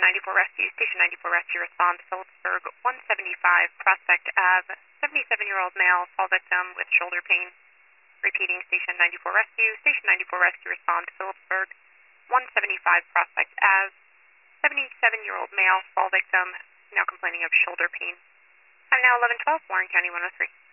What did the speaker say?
94 Rescue. Station 94 Rescue respond. Phillipsburg 175 Prospect Ave. 77-year-old male, fall victim with shoulder pain. Repeating, Station 94 Rescue. Station 94 Rescue respond. Phillipsburg 175 Prospect Ave. 77-year-old male, fall victim, now complaining of shoulder pain. I'm now 1112, Warren County 103.